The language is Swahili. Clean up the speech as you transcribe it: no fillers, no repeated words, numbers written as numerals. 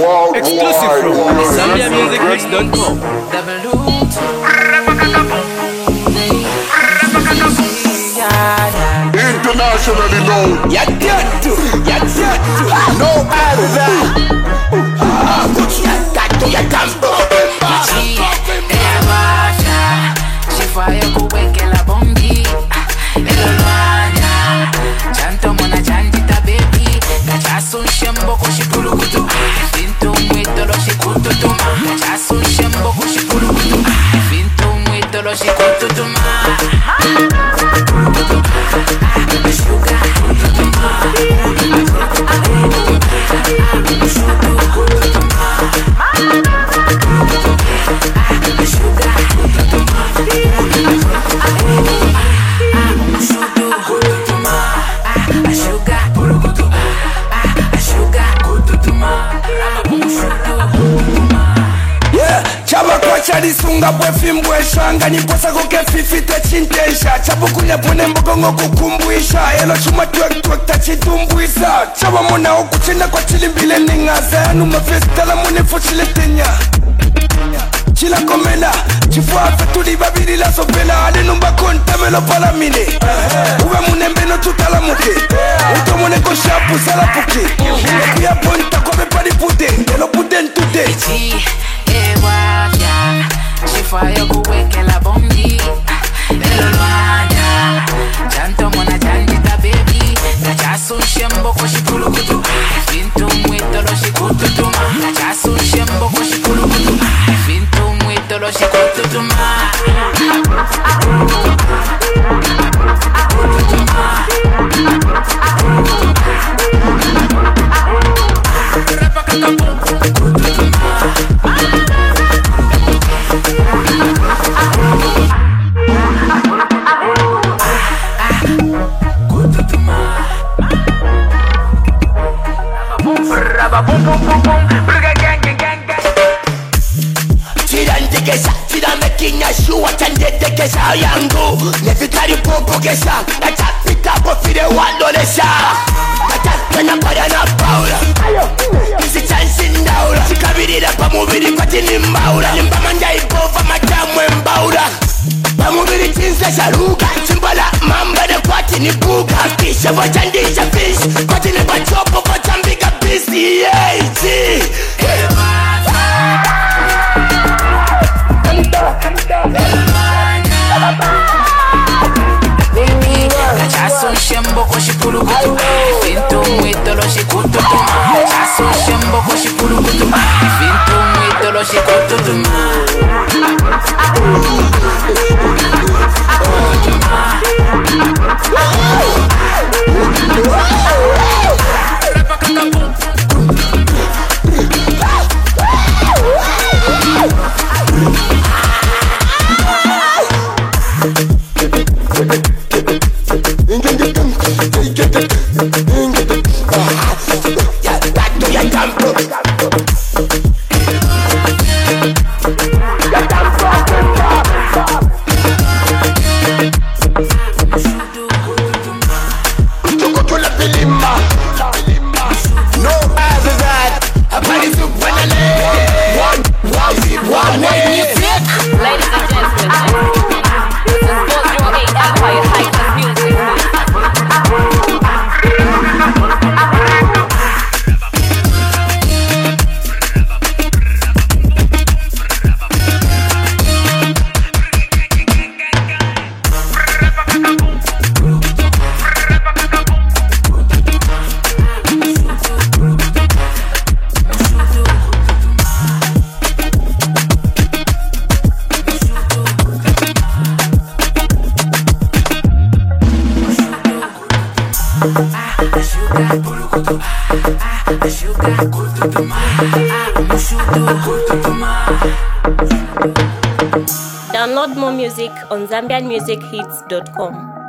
Exclusive from ZambiaMusicMix.com. Internationally known. No matter that. Chadisunga bwefimbwe shanga niposa koke fifite chintesha chabukunya pone mbogongo kukumbwisha elo chuma twek tachitumbuisa chaba mona okuchina kwa chilimbile ningaza anu mafestala mone fochile tenya chila komela chifua fetuli babiri la sopela ale numba kontamelo palamine uwe munembe no tutala muke uto mone ko shapu sala puke kuya ponta kobe palipute elo puten tute Fire go wake la bombi Elo loanya Janto mona janjita baby Gachasu shembo ko shikulu kutu Fintu mwito lo shikutu tuma Gachasu shembo ko shikulu kutu Fintu mwito lo shikutu tuma Kesha yangu nefikari popo kesha natapita bofire wandolesha natapena para na paula isi chansi ndaula chikabirira pamubiri kwatini mbaula nimbamanja ibova matamwe mbaula pamubiri chinsa sharuga chimbala mamba ne kwatini buga kisha vochandisha fish kwatini bachopo kochambika bisi yeiti Gachasu shembo ko shikulu kutu Fintu mwito lo shikutu tuma Gachasu shembo ko shikulu kutu Fintu mwito lo shikutu tuma Download more music on ZambianMusicHits.com.